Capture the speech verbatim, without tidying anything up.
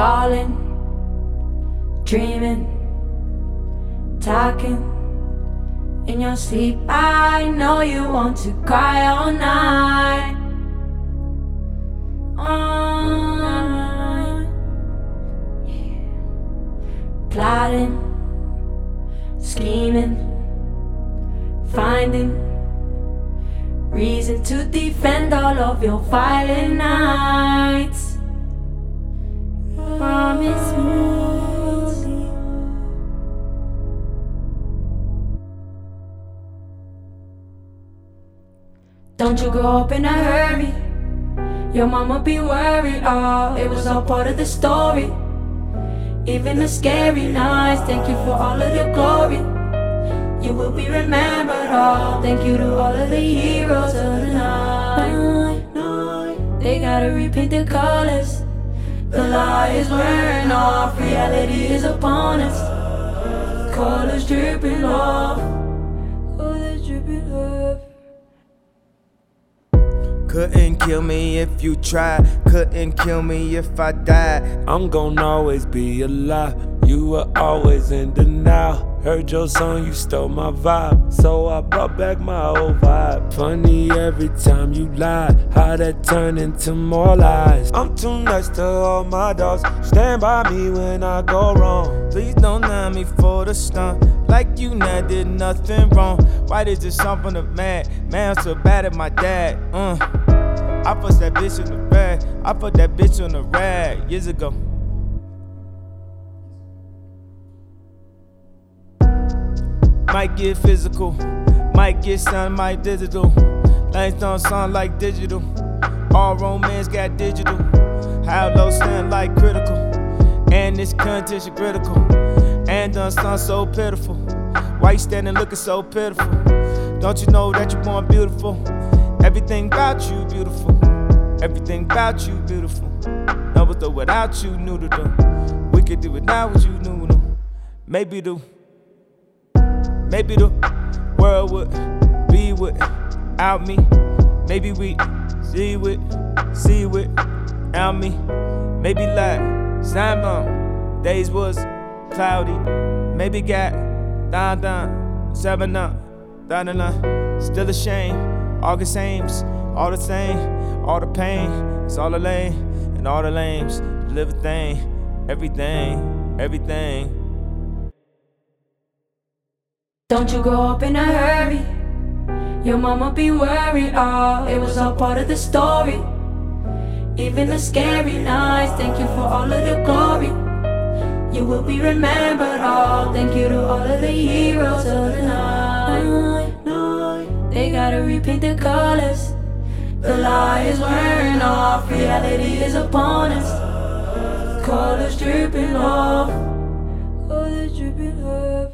falling, dreaming, talking in your sleep. I know you want to cry all night. All night. Yeah. Plotting, scheming, finding reason to defend all of your violent nights. Promise me. Don't you grow up in a hurry. Your mama be worried. Oh, it was all part of the story. Even the scary nights. Thank you for all of your glory. You will be remembered. Oh, thank you to all of the heroes of the night. They gotta repaint the colors. The lie is wearing off. Reality is upon us. Colors dripping off. Colors dripping off. Couldn't kill me if you tried. Couldn't kill me if I died. I'm gon' always be alive. You were always in denial. Heard your song, you stole my vibe. So I brought back my old vibe. Funny every time you lie. How that turned into more lies. I'm too nice to all my dogs. Stand by me when I go wrong. Please don't line me for the stunt. Like you not did nothing wrong. Why did you something of mad? Man, I'm so bad at my dad. Uh. I put that bitch in the rag. I put that bitch on the rag years ago. Might get physical, might get sound, might digital. Lanes don't sound like digital. All romance got digital. How low stand like critical. And this contention critical. And done sound so pitiful. Why you standing looking so pitiful? Don't you know that you're born beautiful? Everything about you beautiful. Everything about you beautiful. No, but though without you knew to do. We could do it now what you knew to. Maybe do. Maybe the world would be without me. Maybe we see with, see without me. Maybe like Simon, days was cloudy. Maybe got down, down, seven up, down the line. Still a shame, all the same, all the same, all the pain. It's all the lame and all the lames. Live a thing, everything, everything. Don't you grow up in a hurry. Your mama be worried. Oh, it was all part of the story. Even the scary nights. Thank you for all of the glory. You will be remembered. Oh, thank you to all of the heroes of the night. They gotta repaint the colors. The lie is wearing off. Reality is upon us. Colors dripping off. Colors dripping off.